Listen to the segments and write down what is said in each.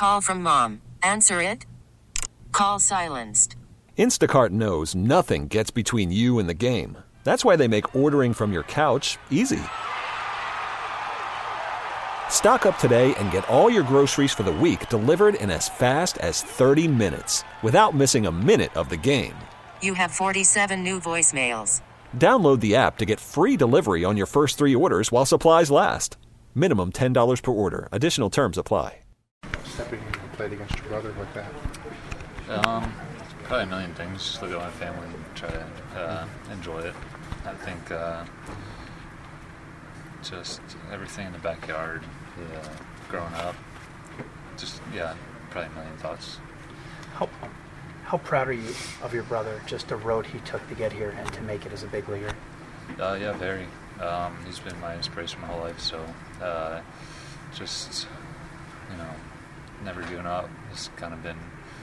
Call from mom. Answer it. Call silenced. Instacart knows nothing gets between you and the game. That's why they make ordering from your couch easy. Stock up today and get all your groceries for the week delivered in as fast as 30 minutes without missing a minute of the game. You have 47 new voicemails. Download the app to get free delivery on your first 3 orders while supplies last. Minimum $10 per order. Additional terms apply. Stepping in and played against your brother like that? Probably a million things. Just look at my family and try to enjoy it. I think just everything in the backyard, growing up, probably a million thoughts. How proud are you of your brother, just the road he took to get here and to make it as a big leaguer? Yeah, very. He's been my inspiration my whole life, so never giving up has kind of been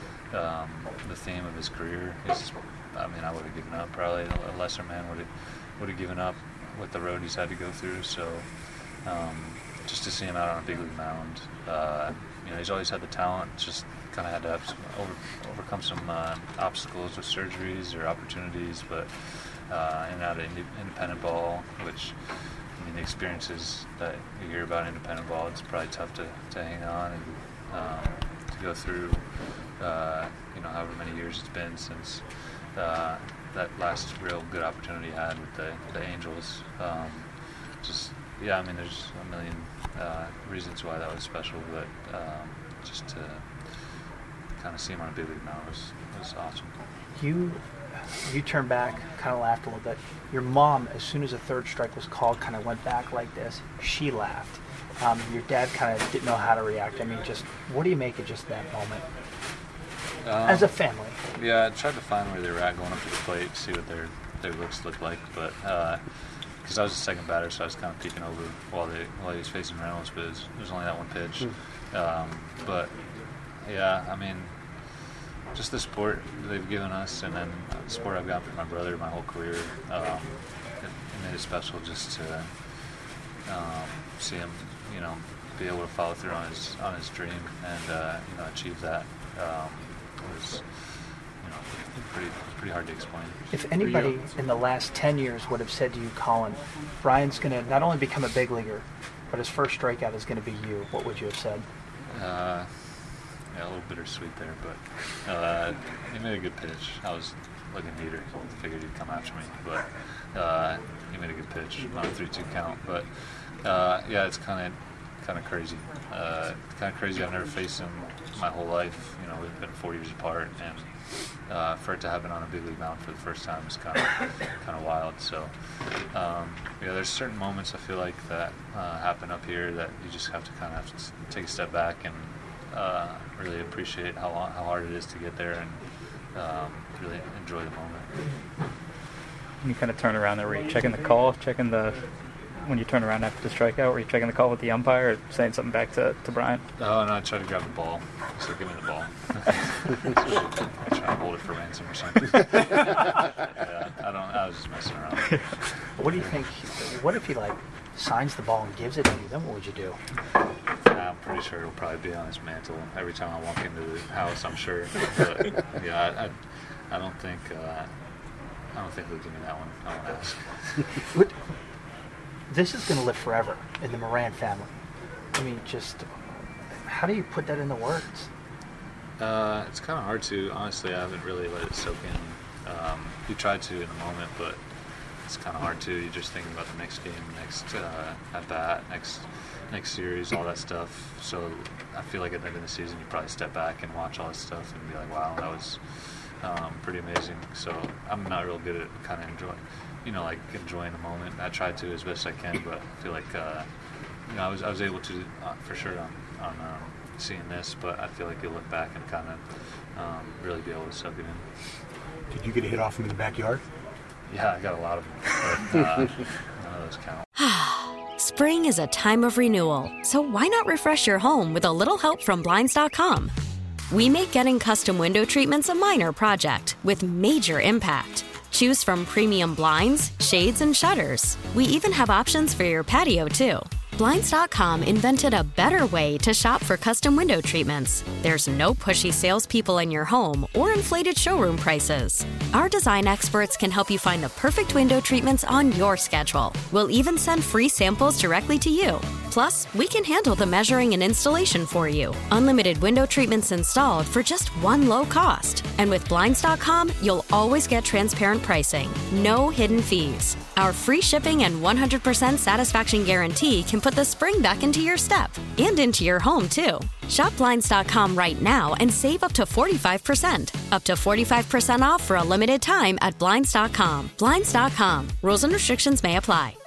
the theme of his career. I would have given up probably. A lesser man would have given up with the road he's had to go through. So just to see him out on a big league mound, he's always had the talent. Just kind of had to have overcome some obstacles with surgeries or opportunities, but in and out of independent ball, which the experiences that you hear about independent ball, it's probably tough to hang on and to go through. However many years it's been since that last real good opportunity he had with the Angels. There's a million reasons why that was special, but just to kind of see him on a big league mound was awesome. You turned back, kind of laughed a little bit. Your mom, as soon as a third strike was called, kind of went back like this. She laughed. Your dad kind of didn't know how to react. just what do you make of just that moment? As a family? Yeah, I tried to find where they were at going up to the plate, see what their looks looked like, but because I was the second batter, so I was kind of peeking over while he was facing Reynolds, but it was only that one pitch. But yeah, just the sport they've given us, and then the sport I've got from my brother my whole career, it made it special just to see him, be able to follow through on his dream and achieve that. Was pretty hard to explain. If anybody in the last 10 years would have said to you, Colin, Brian's going to not only become a big leaguer, but his first strikeout is going to be you, what would you have said? A little bittersweet there, but he made a good pitch. I was looking neater, figured he'd come after me, but he made a good pitch on a 3-2 count. But it's kind of crazy. I've never faced him my whole life. We've been 4 years apart, and for it to happen on a big league mound for the first time is kind of wild. So there's certain moments I feel like that happen up here that you just have to take a step back and really appreciate how hard it is to get there and really enjoy the moment. When you kind of turn around there, were you checking the call, when you turn around after the strikeout, were you checking the call with the umpire or saying something back to Brian? Oh, no, I tried to grab the ball. So give me the ball. I try to hold it for ransom or something. I was just messing around. What do you think? What if he signs the ball and gives it to you? Then what would you do? I'm pretty sure it'll probably be on his mantle every time I walk into the house, I'm sure. But yeah, I don't think they'll give me that one. I won't ask. This is going to live forever in the Moran family. Just how do you put that into words? It's kind of hard to. Honestly, I haven't really let it soak in. You try to in the moment, but it's kind of hard to. You're just thinking about the next game, next at-bat, next series, all that stuff. So I feel like at the end of the season, you probably step back and watch all this stuff and be like, wow, that was pretty amazing. So I'm not real good at kind of enjoying the moment. I try to as best I can, but I feel like I was able to for sure on seeing this, but I feel like you'll look back and kind of really be able to soak it in. Did you get a hit off him in the backyard? Yeah, I got a lot of them, but none of those count. Spring is a time of renewal, so why not refresh your home with a little help from Blinds.com? We make getting custom window treatments a minor project with major impact. Choose from premium blinds, shades, and shutters. We even have options for your patio, too. Blinds.com invented a better way to shop for custom window treatments. There's no pushy salespeople in your home or inflated showroom prices. Our design experts can help you find the perfect window treatments on your schedule. We'll even send free samples directly to you. Plus, we can handle the measuring and installation for you. Unlimited window treatments installed for just one low cost. And with Blinds.com, you'll always get transparent pricing. No hidden fees. Our free shipping and 100% satisfaction guarantee can put the spring back into your step and into your home, too. Shop Blinds.com right now and save up to 45%. Up to 45% off for a limited time at Blinds.com. Blinds.com. Rules and restrictions may apply.